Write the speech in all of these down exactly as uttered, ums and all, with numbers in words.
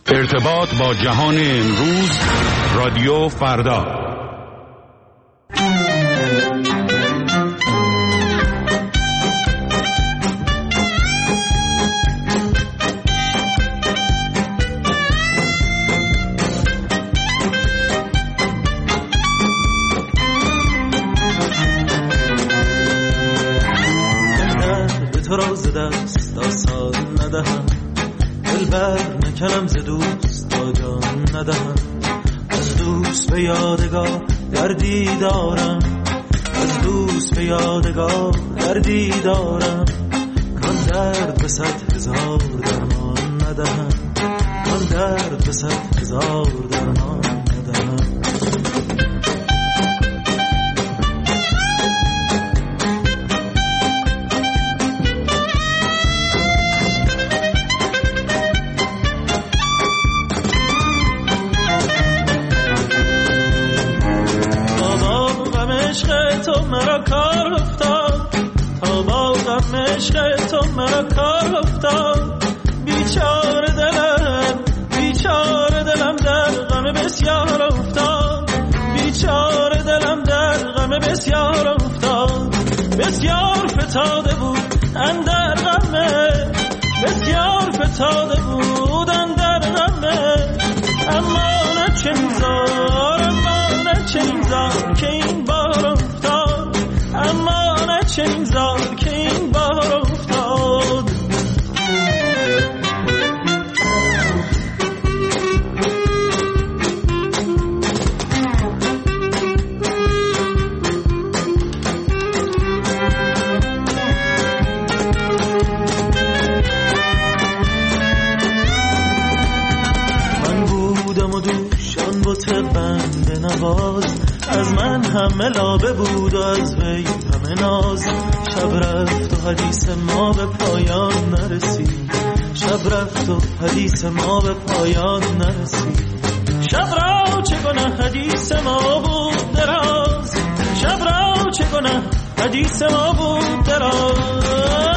ارتباط با جهان امروز، رادیو فردا. تو را ز دست آسان ندهم، دلبر نکنم ز دوست تا جان ندهم. از دوست به یادگار دردی دارم، از دوست به یادگار دردی دارم. کان درد به صد هزار درمان ندهم، کان درد به صد هزار درمان ندهم. تو مرا کار افتاد، تا با غم عشق تو مرا کار افتاد. بیچاره دلم، بیچاره دلم در غم بسیار افتاد، بیچاره دلم در غم بسیار افتاد. بسیار فتاده بود اندر غمه، بسیار فتاده بود اندر غمه. اما نه چنین زار، اما نه چنین زار که این بار افتاد، اما نه چنین زار که این بار افتاد. من بودم و دوشان بوت بنده نواز، از من همه لابه بود و از وی همه ناز. شب رفت و حدیث ما به پایان نرسید، شب رفت و حدیث ما به پایان نرسید. شب را چه گناه حدیث ما بود دراز، شب را چه گناه حدیث ما بود دراز.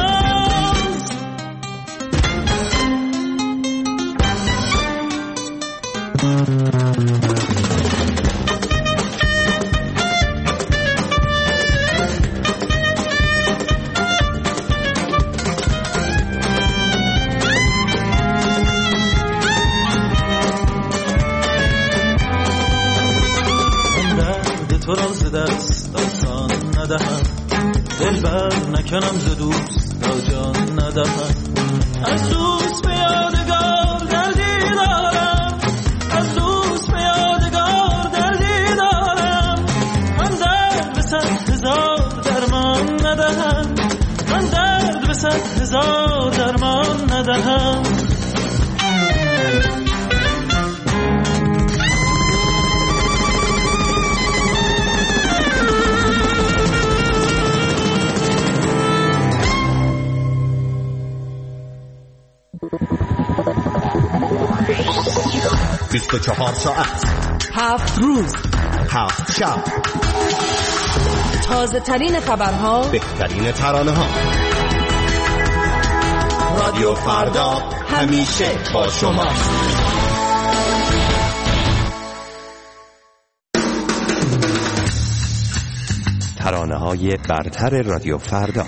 تو را ز دست آسان ندهم، دلبر نکنم ز دوست تا جان ندهم. از دوست به یادگار دردی دارم، از دوست به یادگار دردی دارم. من درد به صد هزار درمان ندهم، من درد به صد هزار درمان ندهم. بیست و چهار ساعت، هفت روز، هفت شب، تازه ترین خبرها، بهترین ترانه ها. رادیو فردا همیشه با شما. ترانه های برتر رادیو فردا.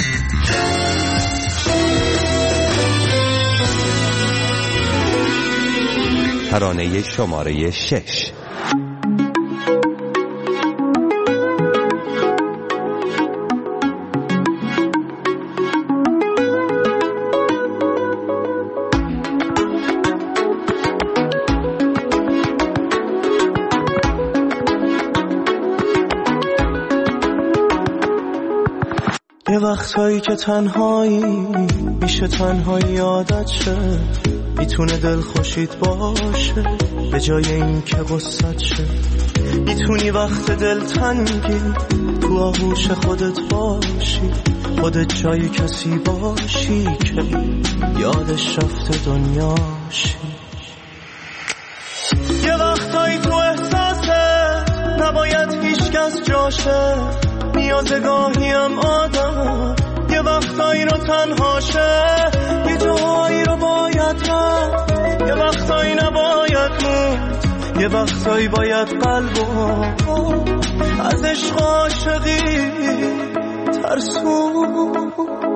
ترانه شماره شش. یه وقتایی که تنهایی میشه، تنهایی عادت شه، میتونه دل خوشید باشه به جای این که غصت شه. میتونی وقت دل تنگی تو آغوش خودت باشی، خودت جای کسی باشی که یادش رفته دنیاشی. یه وقتایی تو احساست نباید هیچ کس جاشه، نیازه گاهی هم آدم یه وقتایی رو تنهاشه، یه جایی رو باید رفت، یه وقتایی یه وقتایی باید قلبو از عشق عاشقی ترسوند.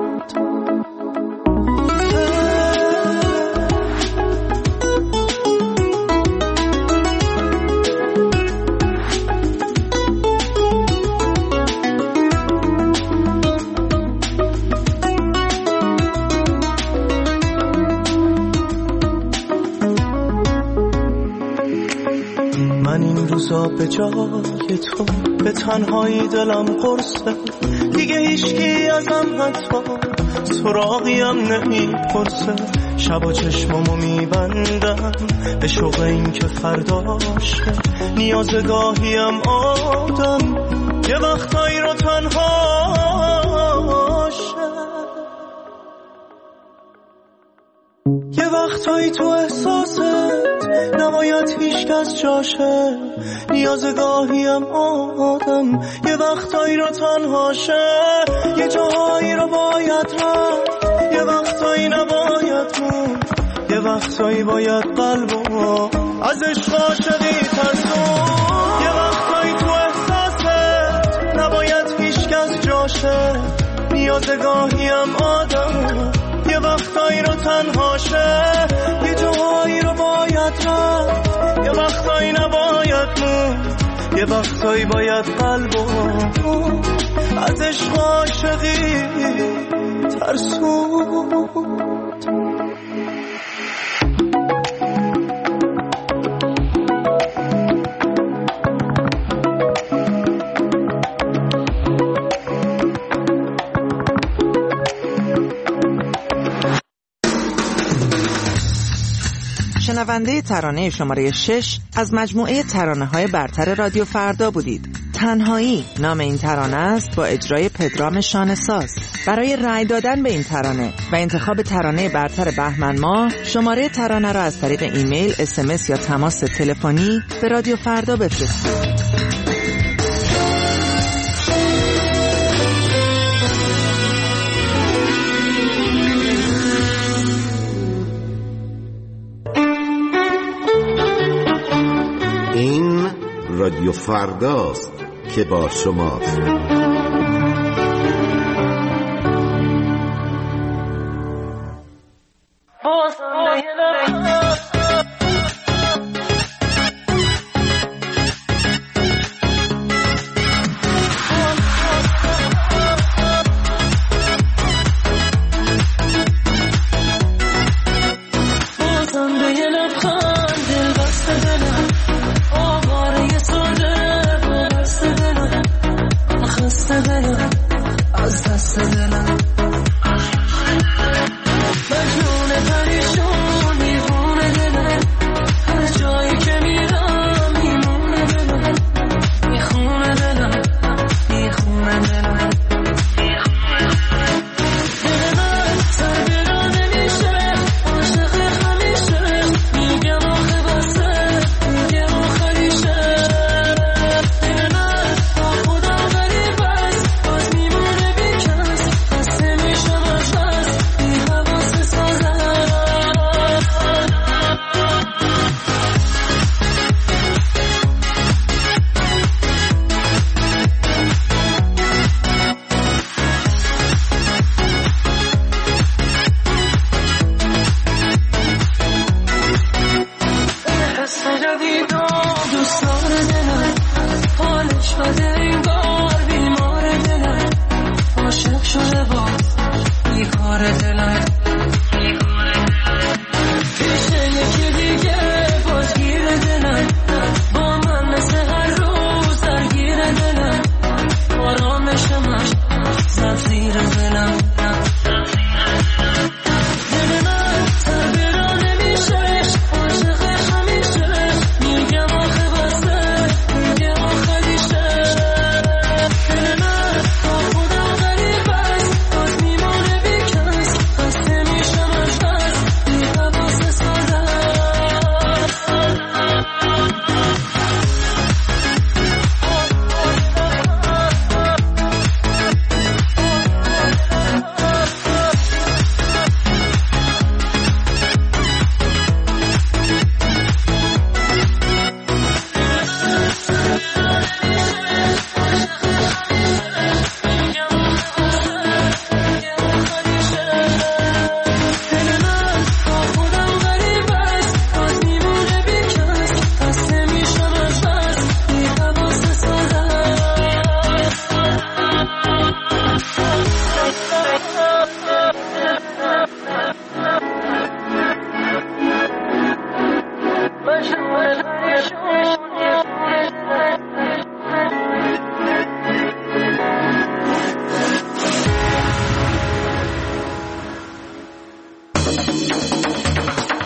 به جای تو به تنهایی دلم قرصه، دیگه هیچکی ازم حتی سراغیم نمیپرسه. شبا چشمامو میبندم به شوق این که فرداشه، نیازگاهیم آدم یه وقتایی رو تنهاشه. یه وقتایی تو احساست نباید هیچ کس جاشه، نیازگاهیم آدم یه وقتایی رو تنهاشه. یه جاهایی رو باید رفت، یه وقتایی نباید موند، یه وقتایی باید قلبو از عشق عاشقی ترسون. یه وقتایی تو احساست نباید هیچ کس جاشه، نیازگاهیم آدم یه وقتایی رو تنهاشه. یه جاهایی رو باید رفت، یه وقتایی نباید موند، یه وقتایی باید قلبو از عشق عاشقی ترسوند. شنونده ترانه شماره شش از مجموعه ترانه‌های برتر رادیو فردا بودید. تنهایی نام این ترانه است با اجرای پدرام شانه‌ساز. برای رأی دادن به این ترانه و انتخاب ترانه برتر بهمن ماه شماره ترانه را از طریق ایمیل، اس ام اس یا تماس تلفنی به رادیو فردا بفرستید. این رادیو فرداست که با شماست. مجنون پریشون دیوونه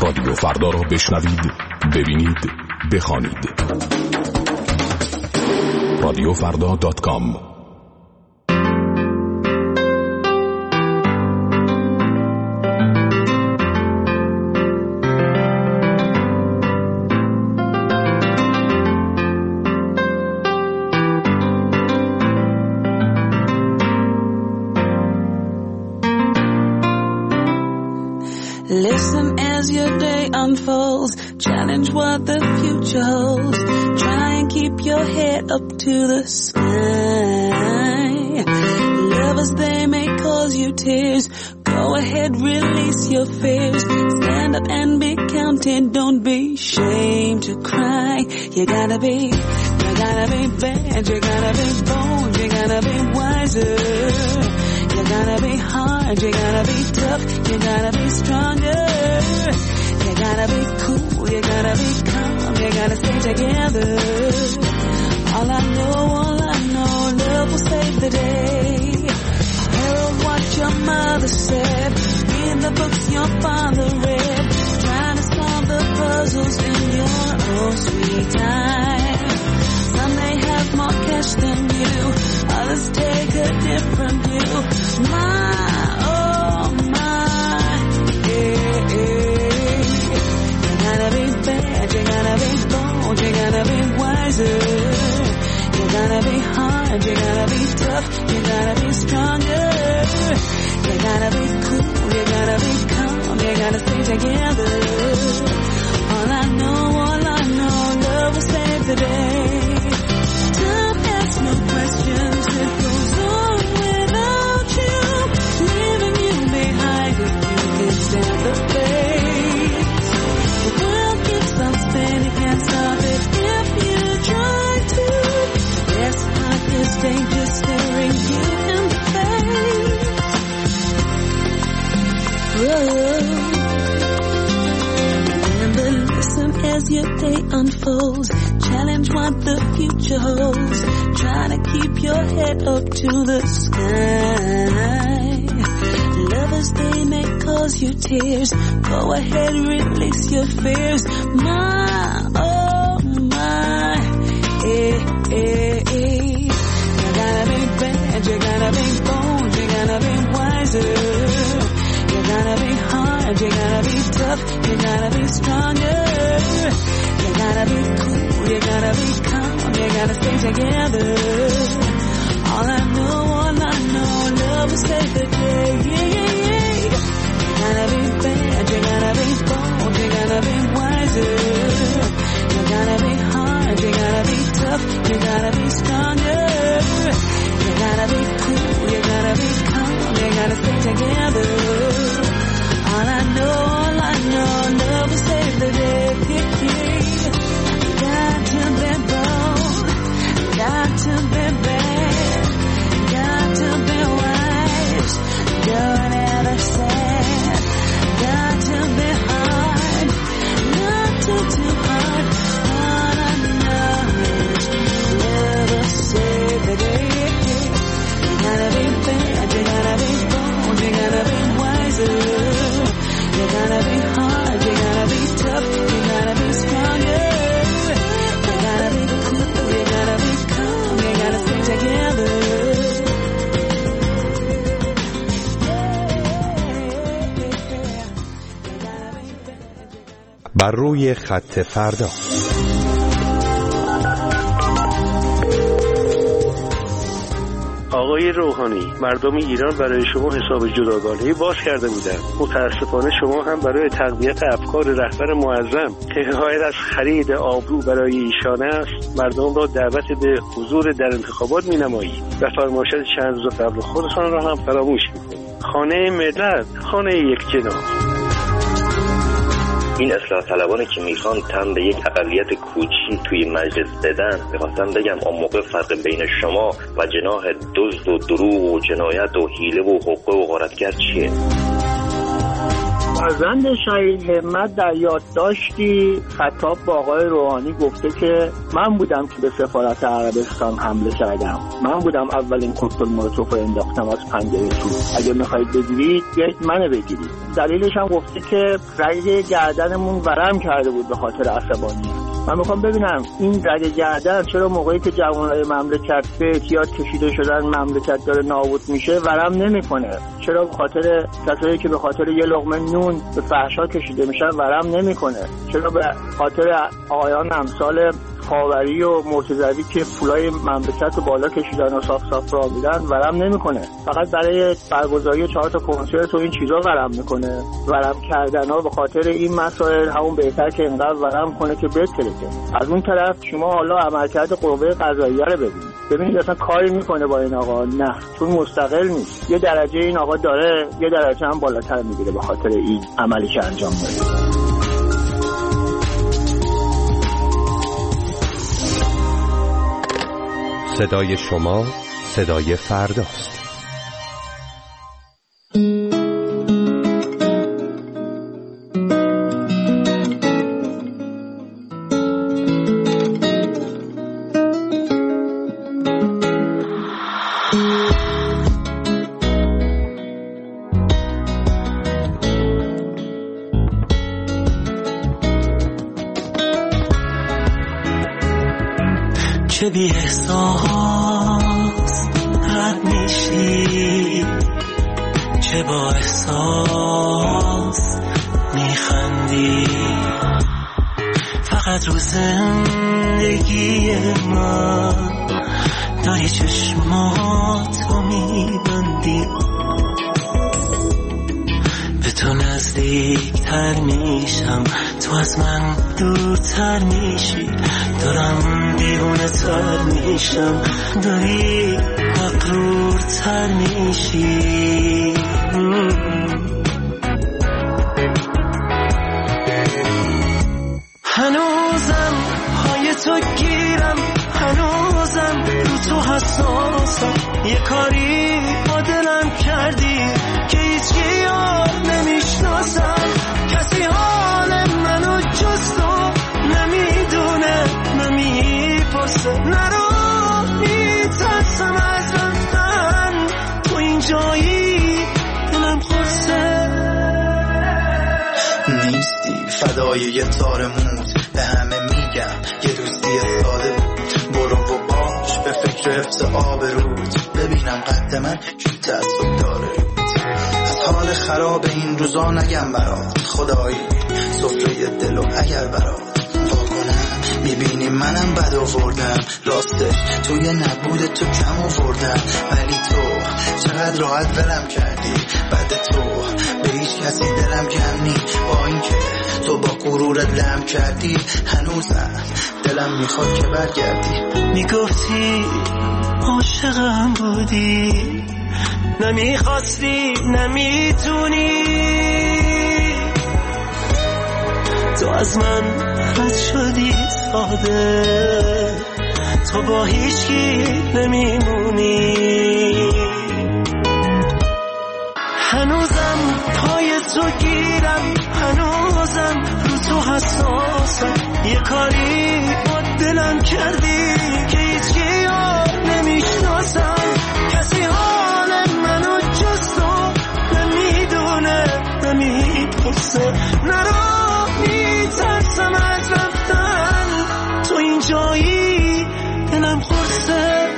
رادیو فردا را بشنوید، ببینید، بخوانید. رادیو فردا دات کام. Listen as your day unfolds, challenge what the future holds, try and keep your head up to the sky. Lovers, they may cause you tears, go ahead, release your fears, stand up and be counted, don't be ashamed to cry. You gotta be, you gotta be bad, you gotta be bold, you gotta be wiser. You gotta be hard, you gotta be tough, you gotta be stronger. You gotta be cool, you gotta be calm, you gotta stay together. All I know, all I know, love will save the day. Hear what your mother said, read the books your father read, trying to solve the puzzles in your own sweet time. Some may have more cash than you, others take a different view. My, oh my, yeah, yeah. You gotta be bad, you gotta be bold, you gotta be wiser. You gotta be hard, you gotta be tough, you gotta be stronger. You gotta be cool, you gotta be calm, you gotta stay together. All I know, all I know, love will save the day. Time asks no questions, it goes on without you, leaving you behind if you can stand the pace. The world keeps on spinning, can't stop it if you try to. Yes, life is dangerous, staring you in the face. Whoa. Remember, listen as your day unfolds, challenge what the future holds, try to keep your head up to the sky. Lovers, they may cause you tears, go ahead, release your fears. My, oh my, eh, eh, eh. You gotta be bad, you gotta be bold, you gotta be wiser. You gotta be hard, you gotta be tough, you gotta be stronger. You gotta be cool, you gotta be calm, you gotta stay together. All I know, all I know, love will save the day. Yeah, yeah, yeah. You gotta be bad, you gotta be bold, you gotta be wiser. You gotta be hard, you gotta be tough, you gotta be stronger. You gotta be cool, you gotta be calm, you gotta stay together. All I know, all I know, love will save the day. Yeah, yeah. Got to be bold, got to be bad, got to be wise, don't ever sad, got to be hard, not too, too hard. All I know is love will save the day. You gotta be bad, you gotta be bold, you gotta be wiser. You gotta be hard, you gotta be tough, you gotta be stronger. You gotta be cool, you gotta be calm, you gotta stay together. بر روی خط فردا. آقای روحانی، مردم ایران برای شما حساب جداگانه‌ای باز کرده بودند. متاسفانه شما هم برای تقویت افکار رهبر معظم که حمایت از خرید آبرو برای ایشان است، مردم را دعوت به حضور در انتخابات می‌نمایید و فرمایشات چند روز قبل خودتان را هم فراموش می‌کنید. خانه ملت، خانه یک جناح. این اصلاح طلبانی که میخوان تن به یک اقلیت کوچی توی مجلس بدن، میخواستم بگم اون موقع فرق بین شما و جناح دزد و دروغ و جنایت و حیله و حقوق و غارتگر چیه؟ فرزند شهید همت در یادداشتی خطاب با آقای روحانی گفته که من بودم که به سفارت عربستان حمله کردم، من بودم اولین کوکتل مولوتوف رو انداختم از پنجره تو، اگه میخواید بگیرید بیایید منو بگیرید. دلیلش هم گفته که رگ گردنمون ورم کرده بود به خاطر عصبانیت. من میخوام ببینم این رگ گردن چرا موقعی که جوانای مملکت به اعتیاد کشیده شدن مملکت داره نابود میشه ورم نمیکنه؟ چرا به خاطر کسایی که به خاطر یه لقمه نون به فحشا کشیده میشن ورم نمیکنه؟ چرا به خاطر آقایان امثال خاوری و مرتضوی که پولای مملکت رو بالا کشیدن و صاف صاف راه میدن ورم نمیکنه؟ فقط برای برگزاری چهار تا کنسرت و این چیزا ورم میکنه. ورم کردن ها به خاطر این مسائل همون بهتر که اینقدر ورم کنه که بتره. از اون طرف شما حالا عملکرد قوه قضاییه رو ببینید، ببینید اصلا کاری میکنه با این آقا؟ نه، چون مستقل نیست. یه درجه این آقا داره، یه درجه هم بالاتر میگیره به خاطر این عملی که انجام داده. صدای شما صدای فرداست. چه بی احساس رد میشی، چه با احساس میخندی، فقط رو زندگی من داری چشماتو میبندی. به تو نزدیکتر میشم، تو از من دورتر میشی، دارم دیوونه تر میشم، داری مغرورتر میشی. هنوزم پای تو گیرم، هنوزم رو تو حساسم، یه کاری با دلم کردی که هیچکی یاد نمیشناسم، کسی حال منو جز تو نمیدونه، نمیپرسه، نرو میترسم از رفتن، تو این جایی دلم خورسه. نیستی فدای یه تار موت، به همه میگم یه دوستی ساده بود، برو و باش به فکر حفظ آبروت، ببینم قد من چی تعصب داره روت. از حال خراب این روزا نگم برات، خدایی سفره دل و اگر برات میبینی منم بد آوردم، راستش توی نبود تو کم آوردم، ولی تو چقدر راحت ولم کردی، بعد تو به هیچ کسی دلم کم نی، با اینکه تو با غرورت لم کردی، هنوزم دلم میخواد که برگردی. میگفتی عاشقم بودی، نمیخواستی نمیتونی، تو از من رد شدی ساده، تو با هیچکی نمیمونی. هنوزم پای تو گیرم، هنوزم رو تو حساسم، یه کاری با دلم کردی که هیچکی یاد نمیشناسم، کسی حال منو جز تو نمیدونه، نمیپرسه، نرو میترسم از رفتن، تو این جایی دلم خورسه.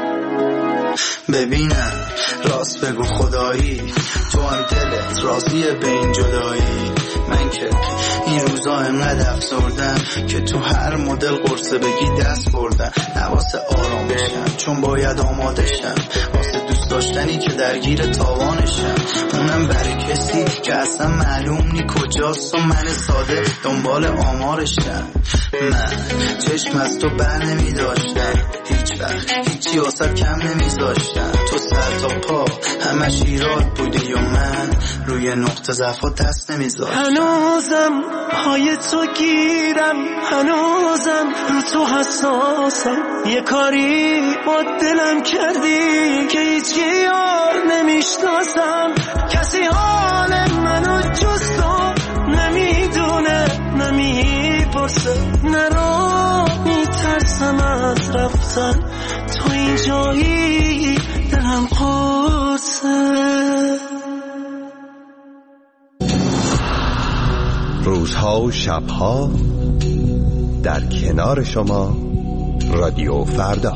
ببینم راست بگو خدایی، تو هم دلت راضیه به این جدایی، من که این روزا انقدر افسردم که تو هر مدل قرصه بگی دست بردم، نواسه آرام بشم چون باید آماده شم، واسه دوست داشتنی که درگیر تاوانشم، اونم برای کسی که اصلا معلوم نی کجاست و من ساده دنبال آمارشم. من چشم از تو بر نمی داشتم، هیچ وقت هیچی واسه کم نمی داشتم، تو سر تا پا همش ایراد بودی و من روی نقطه ضعفا دست نمی داشتم. هنوزم پای تو گیرم، هنوزم رو تو حساسم، یه کاری با دلم کردی که هیچکی یار نمیشناسم، کسی حال منو جز تو میپرسه نرا میترسم از رفتن تو این جایی دلم قرصه. روزها و شبها در کنار شما رادیو فردا.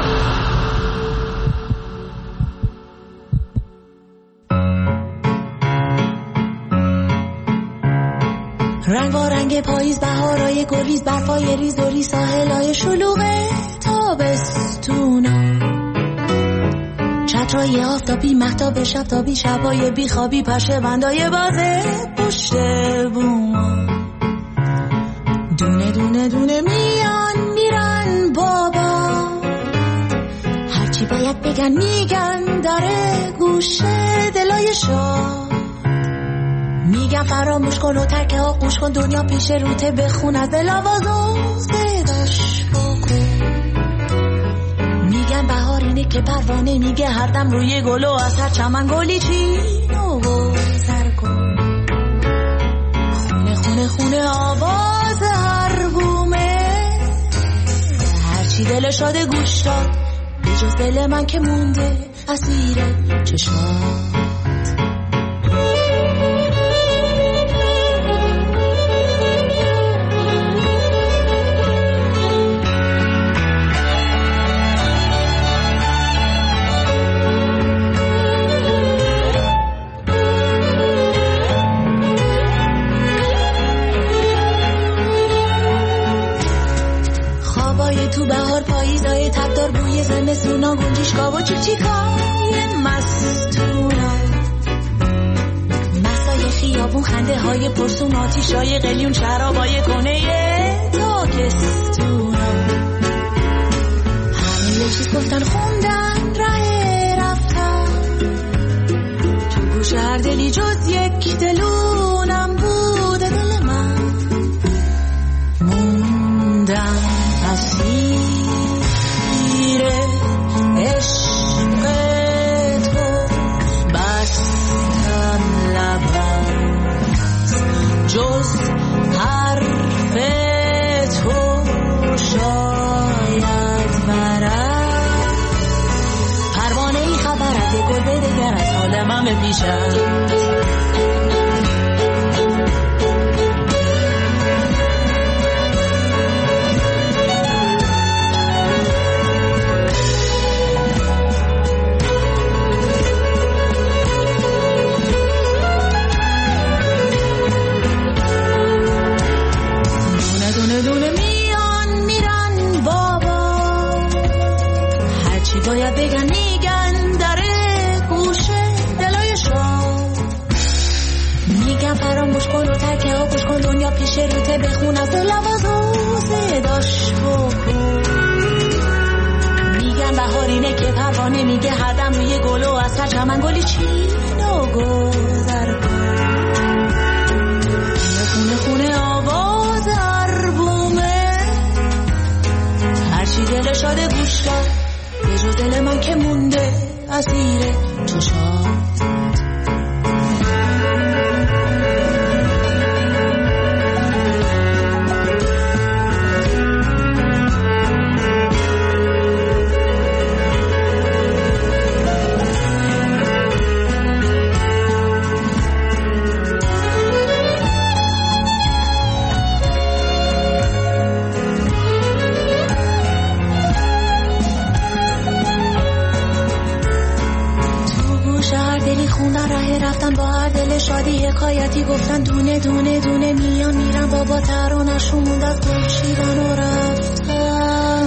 رنگ و رنگ پاییز، بهارای گلیز، برفای ریز و ریز، ساحلای شلوغ تابستونا، چترای آفتابی، مهتاب شب تابی، شبای بیخوابی، پشه بندای بازه پشت بوما، دونه دونه دونه میان میرن بابا، هرچی باید بگن میگن داره گوشه دلای شاه، میگن فراموش کن و ترک آغوش کن، دنیا پیش روته بخون از دل آواز و صداش بکن، میگن بهار اینه که پروانه میگه هر دم روی گل و از هر چمن گلی چین و گذر کن، خونه خونه خونه آواز هر بومه، هرچی دل شاده گوش داد به جز دل من که مونده اسیر چشمات. تو بهار پاییزای تبدار بوی زمستونا، گنجشگاه و چیکچیکای مستونا، مسای خیابون، خنده های پرسون، آتیشای قلیون، شرابای کنه تاکستونا، همه یه چیز گفتن خوندن ره رفتن، تو گوش هر دلی جز یک دلونم بوده دل من، موندم اسیر عشق تو، بستم لبت جز حرف تو شاید برد، پروانه ای خبر از یک گل بدگر از حال من بپیشد، باید بگن میگن داره گوشه دلای شام، میگن فراموش کن و ترکه ها گوش کن، دنیا پیش روته بخون از دل آواز و صداش بکن، میگن بهار اینه که پروانه میگه هر دم روی گل و از هر چمن گلی چین و گذر کن، خونه خونه آواز هر بومه، هرچی دل شاده گوش داد به جز دل من که مونده اسیر چشات. رفتن با هر دل شادی حکایتی گفتن، دونه دونه دونه میان میرن بابا، ترانه‌شون موند از گل چیدن و رفتن.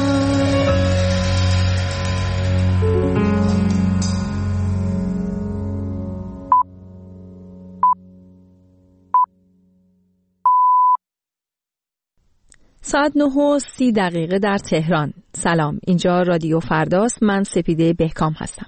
ساعت نه و سی دقیقه در تهران. سلام، اینجا رادیو فرداست. من سپیده بهکام هستم.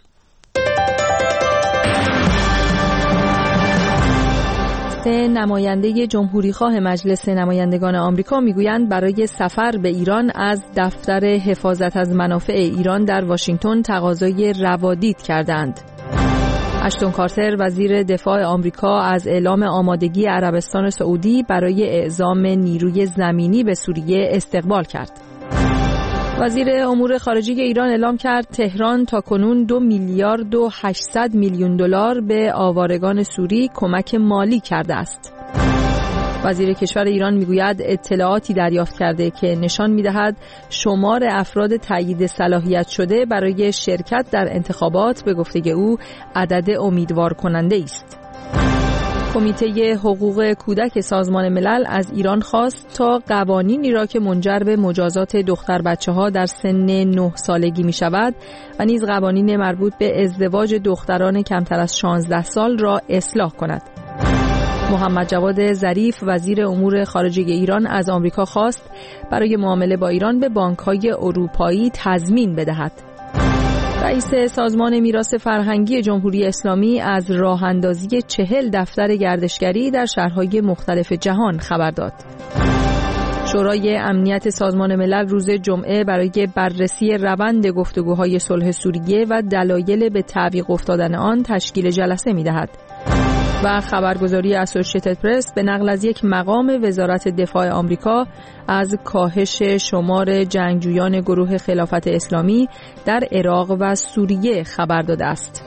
نماینده جمهوریخواه مجلس نمایندگان آمریکا میگویند برای سفر به ایران از دفتر حفاظت از منافع ایران در واشنگتن تقاضای روادید کردند. اشتون کارتر وزیر دفاع آمریکا از اعلام آمادگی عربستان سعودی برای اعزام نیروی زمینی به سوریه استقبال کرد. وزیر امور خارجه ایران اعلام کرد تهران تاکنون دو میلیارد و هشتصد میلیون دلار به آوارگان سوری کمک مالی کرده است. وزیر کشور ایران میگوید اطلاعاتی دریافت کرده که نشان میدهد شمار افراد تایید صلاحیت شده برای شرکت در انتخابات به گفته او عدد امیدوار کننده است. کمیته حقوق کودک سازمان ملل از ایران خواست تا قوانینی را که منجر به مجازات دختر بچه ها در سن نه سالگی می شود و نیز قوانین مربوط به ازدواج دختران کمتر از شانزده سال را اصلاح کند. محمد جواد ظریف وزیر امور خارجه ایران از آمریکا خواست برای معامله با ایران به بانک‌های اروپایی تضمین بدهد. رئیس سازمان میراث فرهنگی جمهوری اسلامی از راه اندازی چهل دفتر گردشگری در شهرهای مختلف جهان خبر داد. شورای امنیت سازمان ملل روز جمعه برای بررسی روند گفتگوهای صلح سوریه و دلایل به تعویق افتادن آن تشکیل جلسه می‌دهد. و خبرگزاری اسوسییتد پرس به نقل از یک مقام وزارت دفاع آمریکا از کاهش شمار جنگجویان گروه خلافت اسلامی در عراق و سوریه خبر داده است.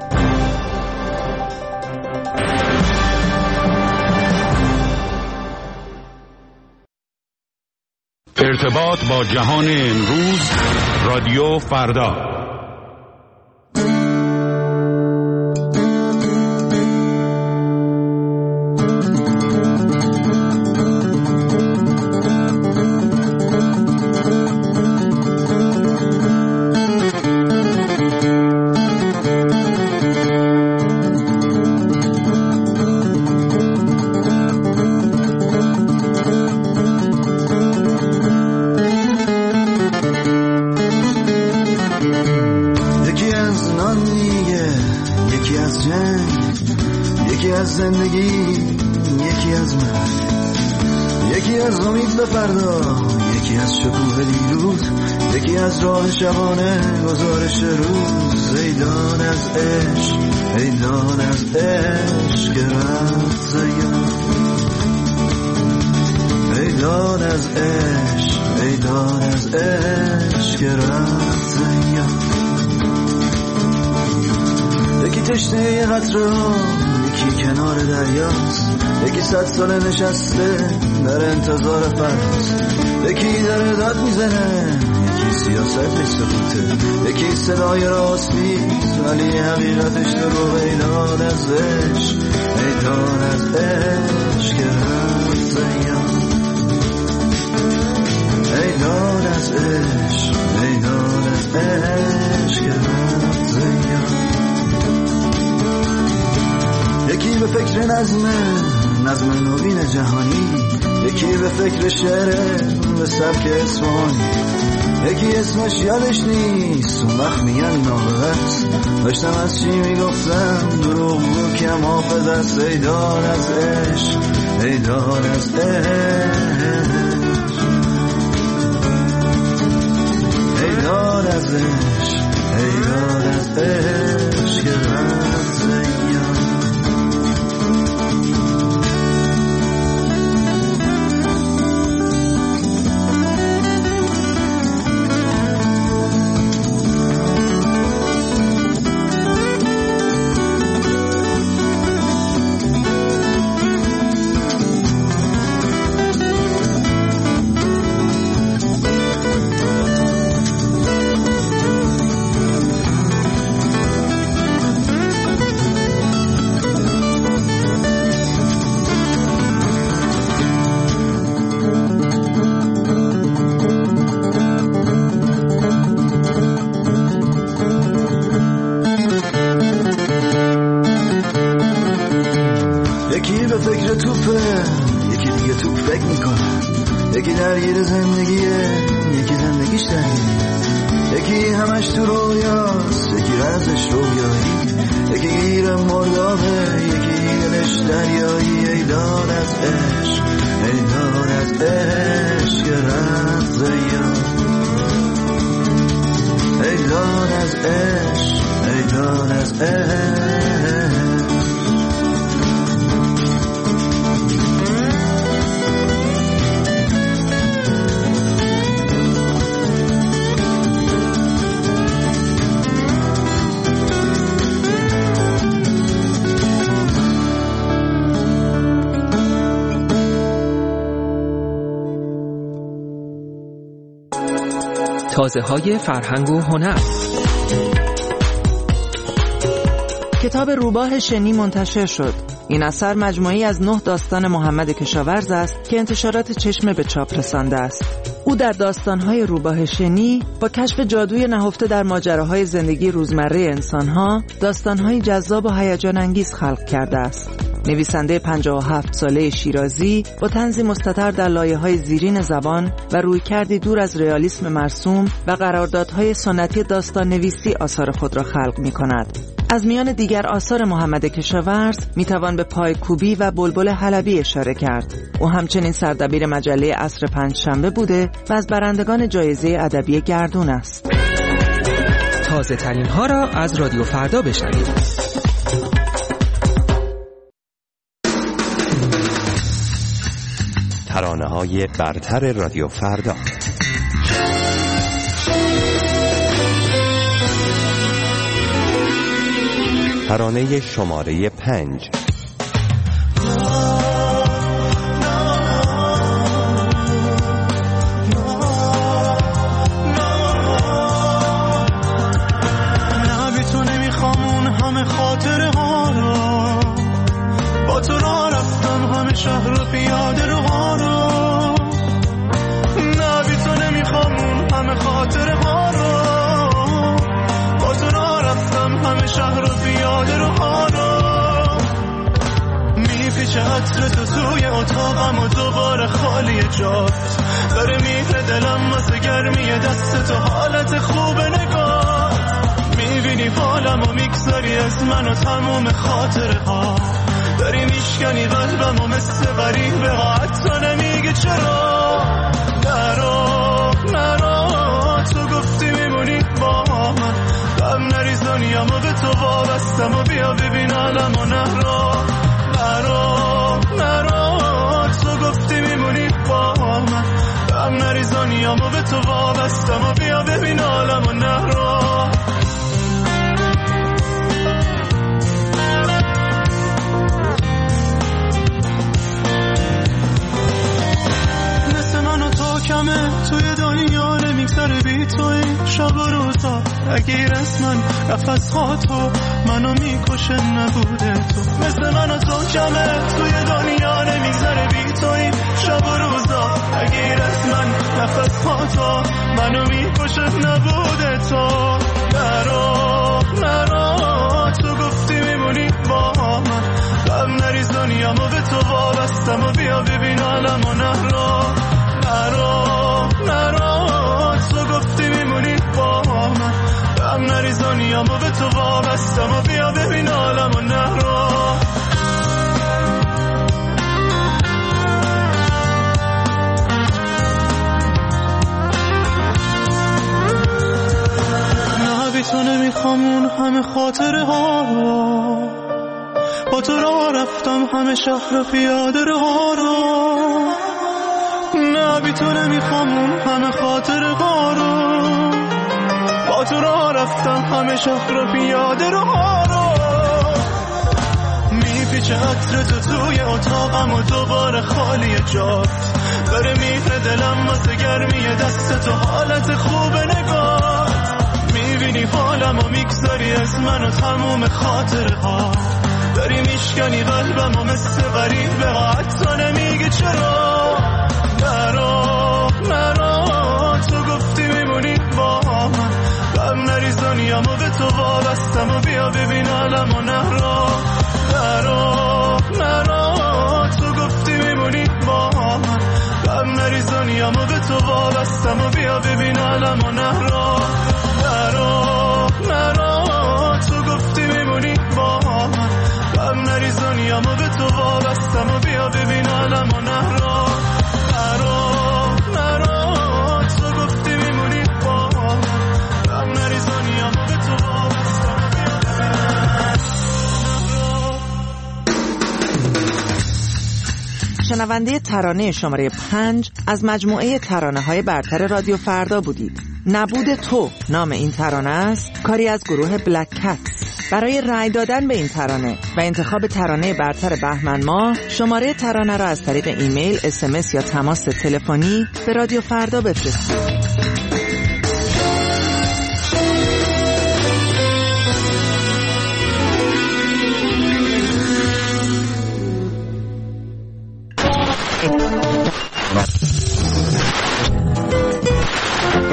ارتباط با جهان امروز، رادیو فردا. شبانه گزارش روز ایدان از عشق ایدان از عشق رفت زیان ایدان از عشق ایدان از عشق رفت زیان یکی تشنه یه قطره ها یکی کنار دریاست یکی صد سال نشسته در انتظار فراست یکی داره داد میزنه سیاست سکوته یکی صدای راست نیست ولی حقیقتش درو ایدان از عشق ایدان از عشق رفت زیان ایدان از عشق ایدان از عشق رفت زیان یکی به فکر نظمه نظم نوین جهانی یکی به فکر شعره به سبک اصفهانی یکی اسمش یادش نیست اون وقت میگن نابغه‌ست داشتم از چی میگفتم دروغ بود که محافظ است ایدان از عشق ایدان از عشق ایدان از عشق ایدان از عشق رفت زیان یکی درگیر زندگیه یکی زندگیش درگیره یکی همش تو رویاست یکی رازش رویایی یکی گیر مردابه یکی دلش دریایی ایدان از عشق ایدان از عشق رفت زیان ایدان از عشق ایدان از عشق تازه‌های فرهنگ و هنر. کتاب روباه شنی منتشر شد. این اثر مجموعی از نه داستان محمد کشاورز است که انتشارات چشمه به چاپ رسانده است. او در داستان‌های روباه شنی با کشف جادوی نهفته در ماجراهای زندگی روزمره انسان‌ها، داستان‌های جذاب و هیجان انگیز خلق کرده است. نویسنده پنجاه و هفت ساله شیرازی با طنزی مستتر در لایه‌های زیرین زبان و رویکردی دور از رئالیسم مرسوم و قراردادهای سنتی داستان نویسی آثار خود را خلق می‌کند. از میان دیگر آثار محمد کشاورز میتوان به پایکوبی و بلبل حلبی اشاره کرد. او همچنین سردبیر مجله عصر پنجشنبه بوده و از برندگان جایزه ادبی گردون است. تازه ترین ها را از رادیو فردا بشنوید. ترانه‌های برتر رادیو فردا. ترانه شماره پنج. نه تو نمیخوام اون همه خاطره ها رو، با تو را رفتم همه شهر و پیاده رو ها رو. نه بی تو نمیخوام اون همه خاطره ها رو، با تو را رفتم همه شهر و پیاده رو ها رو. میپیچه عطر تو توی اتاقم و دوباره خالی جات، داره میره دلم واسه گرمی دست تو، حالت خوب نگاه. میبینی حالم و میگذاری از من و تموم خاطره ها، داری میشکنی قلبم و مثل غریبه ها، حتی نمیگی چرا. نرو نرو تو گفتی میمونی با من، غم نریز دنیامو به تو وابستم و بیا ببین عالم و نرو. نرو نرو تو گفتی میمونی با من، غم نریز دنیامو به تو وابستم و بیا ببین عالم و نرو. کمه توی دنیا نمیگذره بی توی شب و روزا، اگه از من نفس ها تو منو میکشه نبوده تو. مثل من و تو کمه توی دنیا نمیگذره بی توی شب و روزا، اگه از من نفس ها تو منو میکشه نبوده تو. نرو نرو تو گفتی میمونی با من، غم نریز دنیامو به تو وابستم و بیا ببین عالم و نرو. نرو نرو تو گفتی میمونی با من، غم نریز دنیامو به تو وابستم و بیا ببین عالم و نرو. نه بی تو نمیخوام اون همه خاطره ها رو، با تو را رفتم همه شهر و پیاده رو ها رو. نه بی تو نمیخوام اون همه خاطره ها رو، با تو را رفتم همه شهر و پیاده رو ها رو. میپیچه عطر تو توی اتاقم و دوباره خالی جات، داره میره دلم واسه گرمی دست تو، حالت خوب نگاه. میبینی حالم و میگذاری از من و تموم خاطره ها، داری میشکنی قلبم و مثل غریبه ها، حتی نمیگی چرا. نرو نرو تو گفتی میمونی با من، غم نریز دنیامو به تو وابستم و بیا ببین عالم و نرو. نرو نرو تو گفتی میمونی با من، غم نریز دنیامو به تو وابستم و بیا ببین عالم و نرو. نرو نرو تو گفتی میمونی با من، غم نریز دنیامو به تو وابستم و بیا ببین عالم و نرو. نرو نرو تو گفتی میمونی با من، غم نریز دنیامو به تو وابستم و بیا ببین. شنونده ترانه شماره پنج از مجموعه ترانه های برتر رادیو فردا بودید. نبود تو نام این ترانه است، کاری از گروه بلک کتس. برای رأی دادن به این ترانه و انتخاب ترانه برتر بهمن ماه، شماره ترانه را از طریق ایمیل، اس ام اس یا تماس تلفنی به رادیو فردا بفرستید.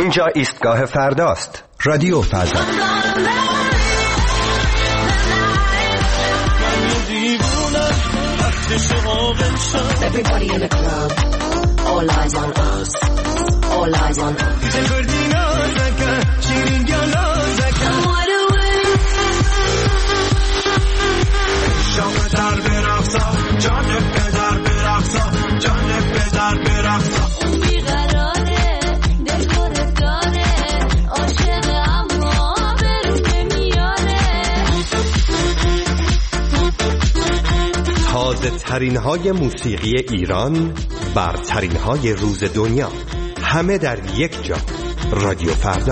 اینجا ایستگاه فرداست. رادیو فردا. Everybody in the club, all eyes on us, all eyes on us. تازه ترین های موسیقی ایران، برترین های روز دنیا، همه در یک جا. رادیو فردا.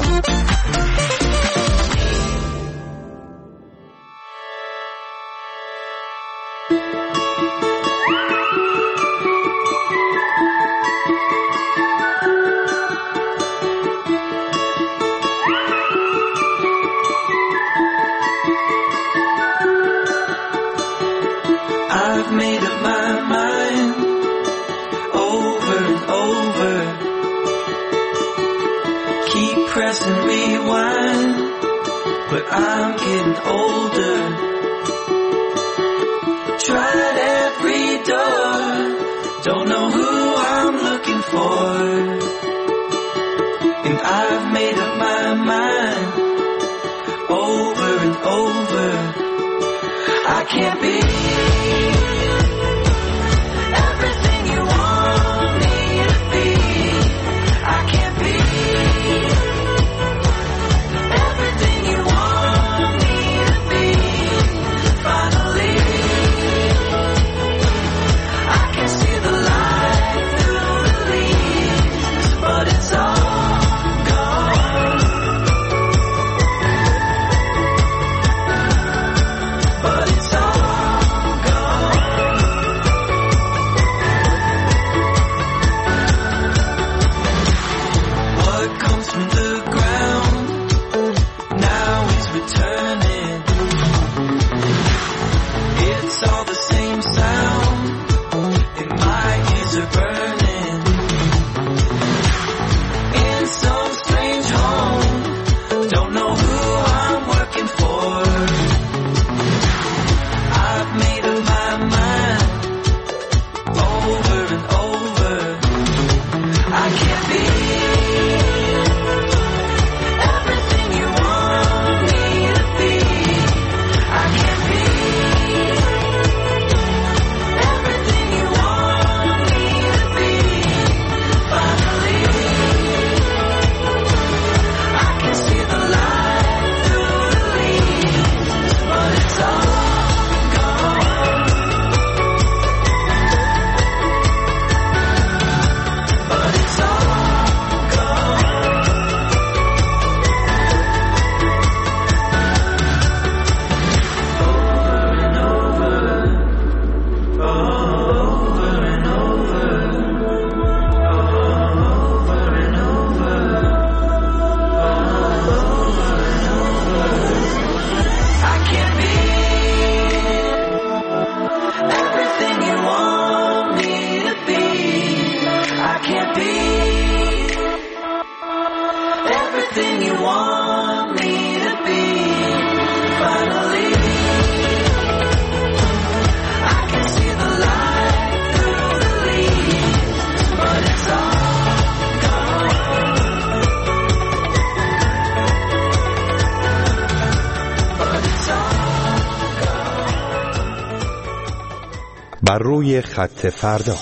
بر روی خط فردا.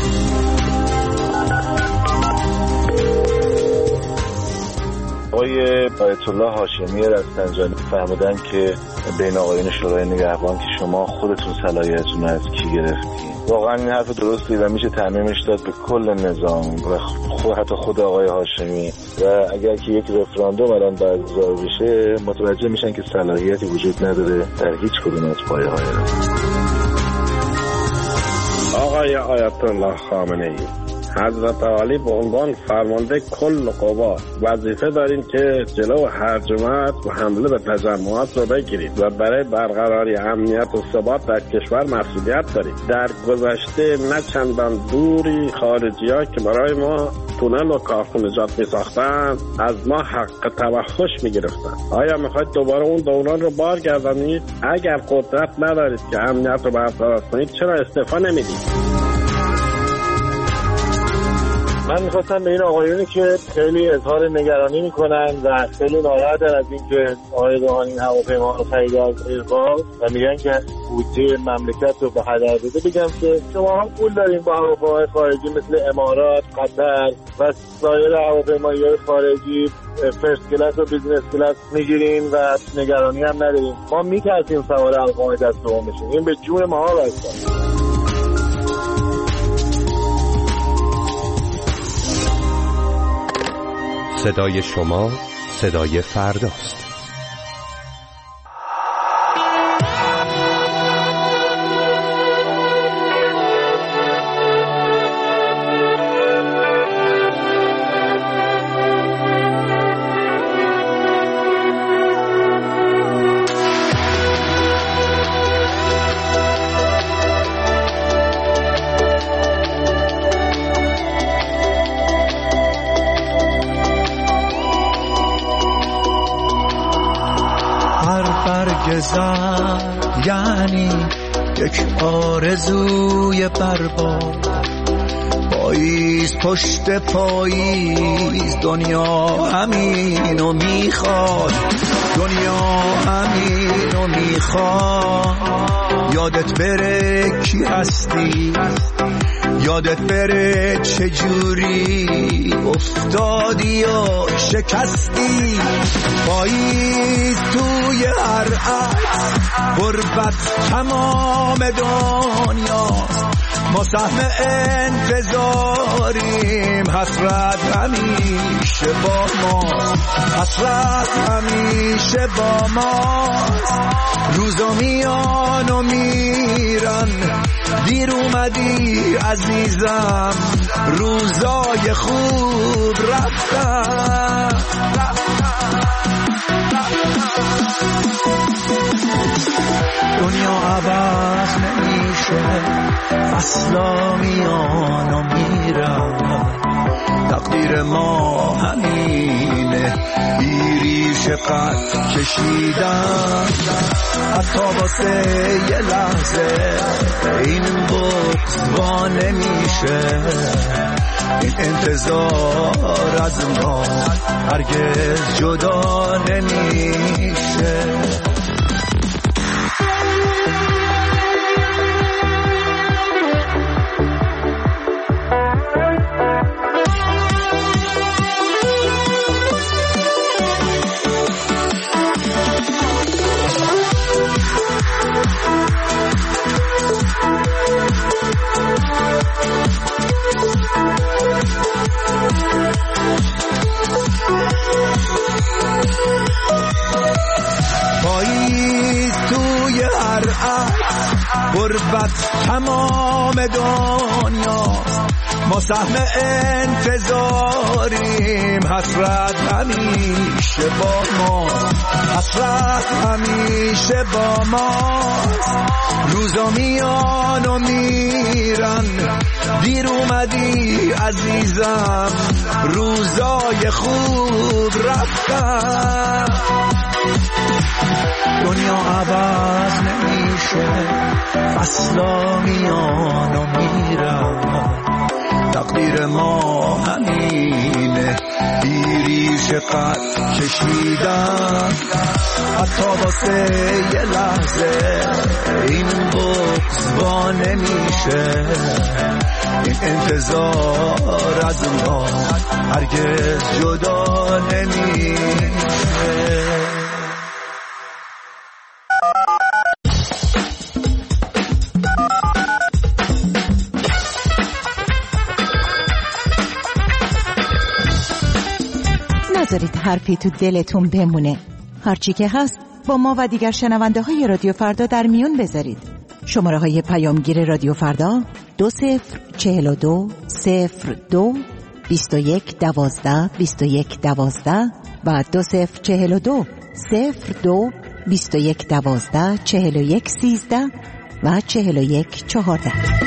آقای آیت الله هاشمی رستنجانی فرمودن که بین آقایان شورای نگهبان که شما خودتون صلاحیتتون از کی گرفتین. واقعا این حرف درستی و میشه تعمیمش داد به کل نظام و خود حتی خود آقای هاشمی و اگر که یک رفراندوم الان برگزار بشه متوجه میشن که صلاحیتی وجود نداره در هیچ کدوم از پایه‌های آقای آیت الله خامنه‌ای حضرت عالی به عنوان فرمانده کل قوا وظیفه دارین که جلو هرجمت و حمله به تجمعات رو بگیرید و برای برقراری امنیت و ثبات در کشور مسئولیت دارید. در گذشته نه چندان دوری خارجی‌ها که برای ما تونل و کارخانجات می ساختن از ما حق توحش می گرفتن. آیا میخواید دوباره اون دوران رو بارگردانید؟ اگر قدرت ندارید که امنیت رو برقرار کنید چرا استعفا نمیدید؟ من میخواستم به این آقایونی که خیلی اظهار نگرانی میکنن و خیلی ناراحتن از این که آقای روحانی هواپیما رو خرید از ایرباز و میگن که بودجه مملکت رو به هدر داده، بگم که شما هم پول دارین با هواپیماهای خارجی مثل امارات، قطر و سایر هواپیماهای خارجی فرست کلاس و بیزنس کلاس میگیرین و نگرانی هم ندارین. ما میترسیم سوار افغان دست دوم بشیم. این به جون ما بسته. صدای شما صدای فرداست. یعنی یک آرزوی برباد، پاییز پشت پاییز دنیا همینو میخواد، دنیا همینو میخواد. یادت بره کی هستی، یادت بره چجوری افتادی و شکستی. پاییز توی هر عکس غربت تمام دنیاست، ما سهم انتظاریم، حسرت همیشه با ماست، حسرت همیشه با ماست. روزا میان و میرن، دیر اومدی عزیزم، روزای خوب رفتن. دنیا عوض نمیشه، فصلا میان و میرن، تقدیر ما همینه، بیریش قد کشیدن. حتی واسه یه لحظه این بغض وا نمیشه، این انتظار از ما هرگز جدا نمیشه. پاییز توی هر عکس غربت تمام دنیاست، ما سهم انتظاریم، حسرت همیشه با ما، حسرت همیشه با ماست. روزا میان و میرن، دیر اومدی عزیزم، روزای خوب رفتن. دنیا عوض نمیشه، فصلا میان و میرن، تقدیر ما همینه، بیریش قد کشیدن. حتی واسه یه لحظه این بغض وا نمیشه، این انتظار از ما هرگز جدا نمیشه. نذارید حرفی تو دلتون بمونه. هرچی که هست با ما و دیگر شنونده های رادیو فردا در میون بذارید. شماره های پیامگیر رادیو فردا دو صفر چهل و دو صفر دو بیست و یک دوازده بیست و یک دوازده و دو صفر چهل و دو صفر دو بیست و یک دوازده چهل و یک سیزده و چهل و یک چهارده.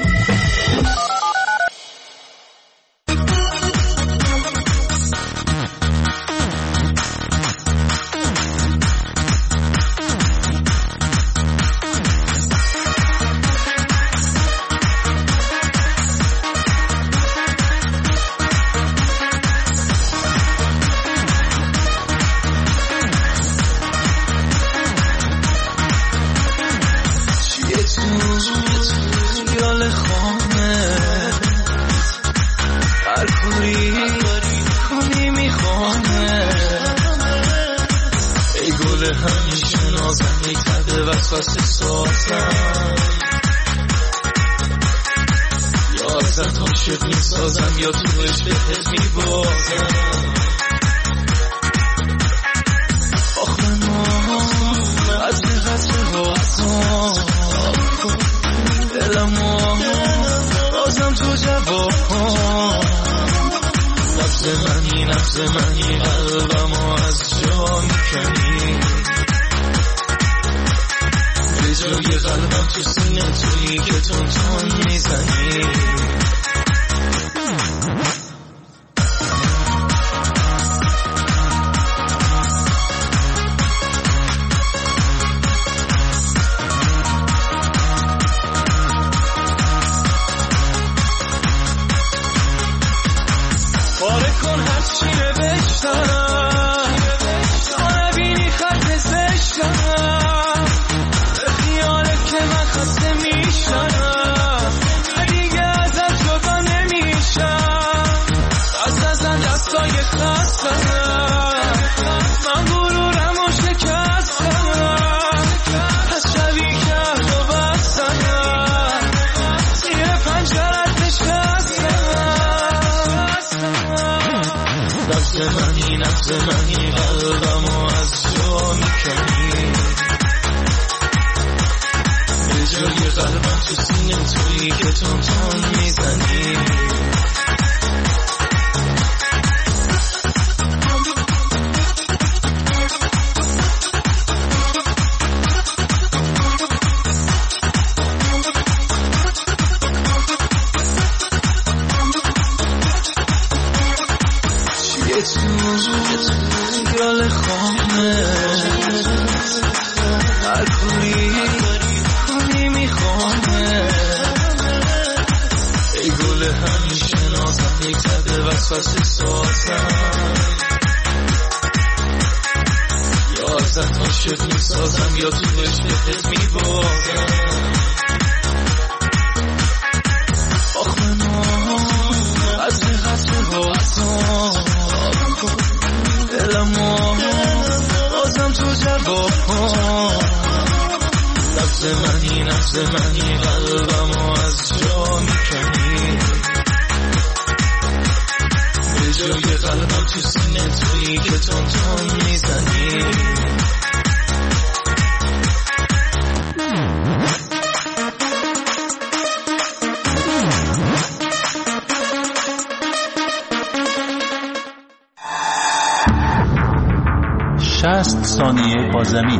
شصت ثانیه با زمین.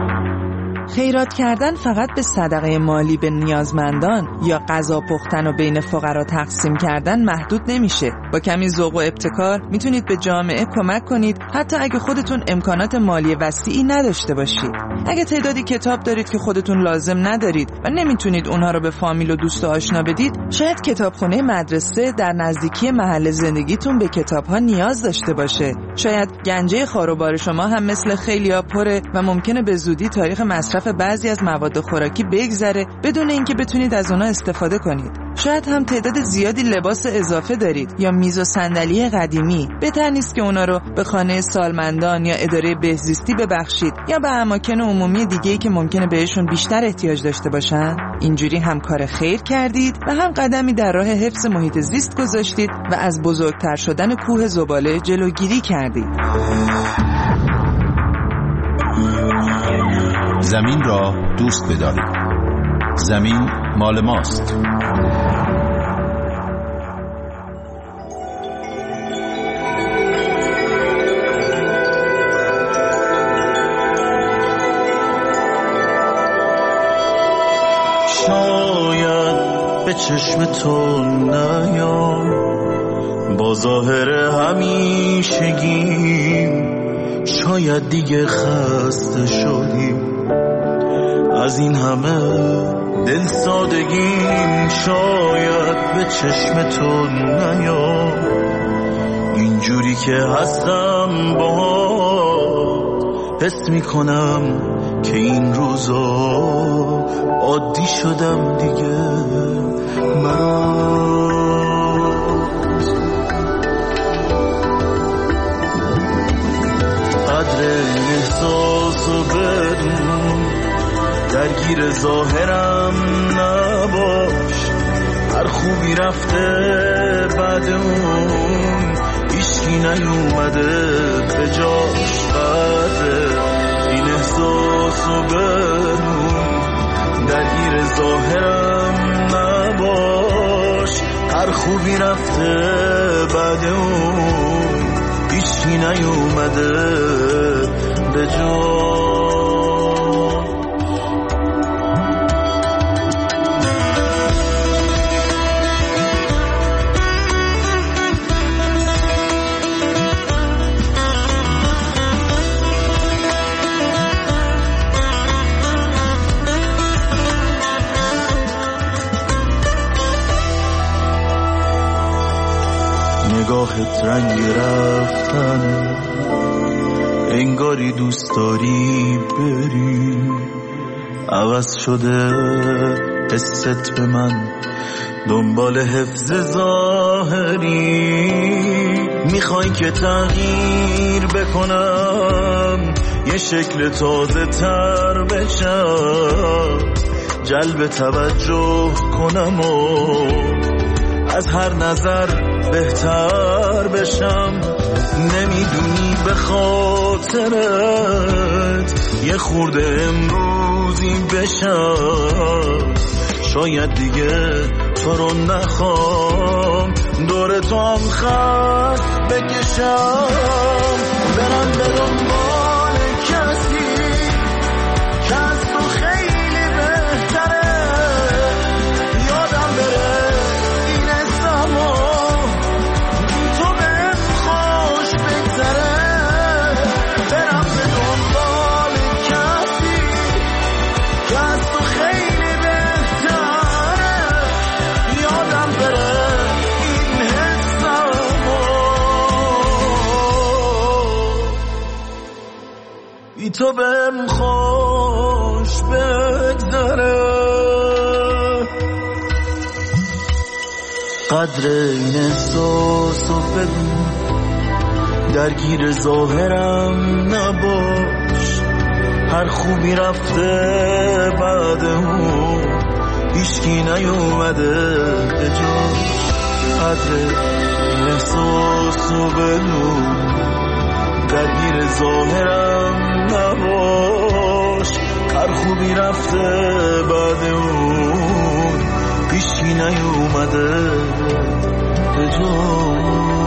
خیرات کردن فقط به صدقه مالی به نیازمندان یا غذا پختن و بین فقرا تقسیم کردن محدود نمیشه. با کمی ذوق و ابتکار میتونید به جامعه کمک کنید، حتی اگه خودتون امکانات مالی وسیعی نداشته باشید. اگه تعدادی کتاب دارید که خودتون لازم ندارید و نمیتونید اونها رو به فامیل و دوست و آشنا بدید، شاید کتابخونه مدرسه در نزدیکی محل زندگیتون به کتاب‌ها نیاز داشته باشه. شاید گنجه خاروبار شما هم مثل خیلی‌ها پره و ممکنه به زودی تاریخ مصرف بعضی از مواد خوراکی بگذره بدون اینکه بتونید از اونها استفاده کنید. شاید هم تعداد زیادی لباس اضافه دارید یا میز و صندلی قدیمی. بهتر نیست که اونا رو به خانه سالمندان یا اداره بهزیستی ببخشید یا به اماکن عمومی دیگه‌ای که ممکنه بهشون بیشتر احتیاج داشته باشن. اینجوری هم کار خیر کردید و هم قدمی در راه حفظ محیط زیست گذاشتید و از بزرگتر شدن کوه زباله جلوگیری کردید. زمین را دوست بدارید. زمین مال ماست. به چشم تو نیام، با ظاهر همیشگیم شاید دیگه خسته شدیم از این همه دل سادگیم. شاید به چشم تو نیام، اینجوری که هستم باهات حس میکنم که این روزا عادی شدم دیگه برات. قدر احساسو بدون، درگیر ظاهرم نباش، هر خوبی رفته بعد اون هیچکی نیومده به جاش. قدر این احساسو بدون، درگیر ظاهرم نباش، هر خوبی رفته بعد اون هیچکی نیومده به جاش. نگاهت رنگ رفتن، انگاری دوست داری بری، عوض شده حست به من دنبال حفظ ظاهری. میخوای که تغییر بکنم، یه شکل تازه تر بشم، جلب توجه کنم و از هر نظر بهتر بشم. نمیدونی به خاطرت یه خورده امروزی بشم، شاید دیگه تو رو نخوام دور تو هم خط بکشم. برم به دنبال کسی که از تو خیلی بهتره، یادم بره این زمان بی تو بهم خوش بگذره. برم به دنبال کسی که از تو خیلی بهتره، یادم بره این زمان بی تو بهم خوش بگذره. قدر این احساسو بدون، درگیر ظاهرم نباش، هر خوبی رفته بعد اون هیچکی نیومده به جاش. قدر این احساسو بدون، درگیر ظاهرم نباش، هر خوبی رفته بعد اون هیچکی نیومده به جاش.